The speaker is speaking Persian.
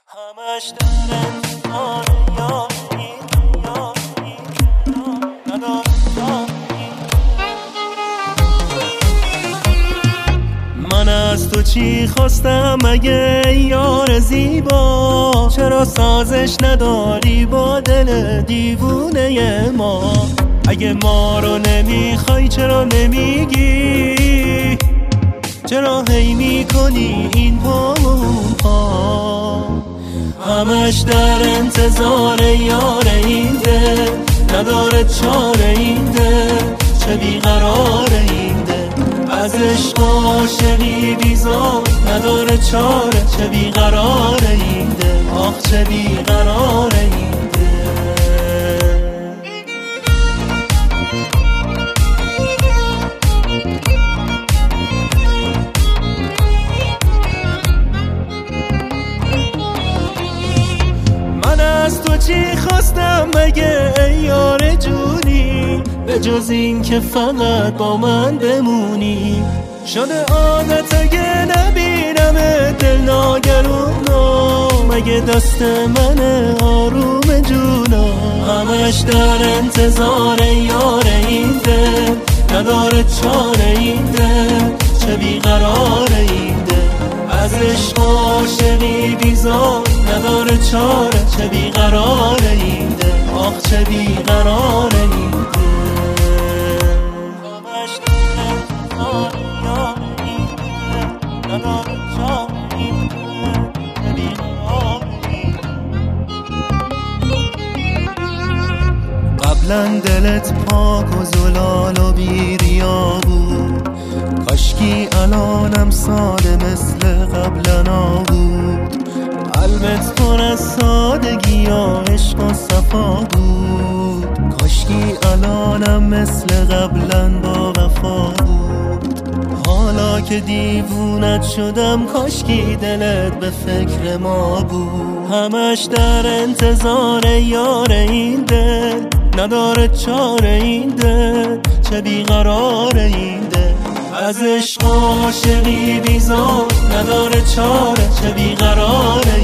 همش در انتظار یاری من از تو چی خواستم اگه یار زیبا؟ چرا سازش نداری با دل دیوونه ما؟ اگه ما رو نمیخوای چرا نمیگی؟ چرا هی میکنی این پا و اون پا؟ همش در انتظار یار این دل، نداره چاره این دل، چه بیقراره این دل، از عشق و عاشقی بیزار نداره چاره، چه بیقراره این دل، آخ چه بیقراره این دل. من از تو چی خواستم مگه ای یار جونی؟ به جز این که فقط با من بمونی. شده عادت اگه نبینم دل ناگرونا، مگه دست من آروم جونا؟ همش در انتظار یار این دل، نداره چاره این دل، چه بیقراره این دل، از عشق و عاشقی بیزار نداره چاره، چه بیقراره این دل، آخ چه بیقراره این دل. همش در انتظار یار این دل، نداره چاره این دل، چه بیقراره این دل. قبلا دلت پاک و زلال و بیریا بود، کاشکی الانم ساده مثل قبلا بود. قلبت پر از سادگی و عشق و صفا بود، کاشکی الانم مثل قبلا با وفا بود. حالا که دیوونت شدم کاشکی دلت به فکر ما بود. همش در انتظار یار این دل، نداره چاره این دل، چه بیقراره این دل، از عشق و عاشقی بیزار نداره چاره، چه بیقراره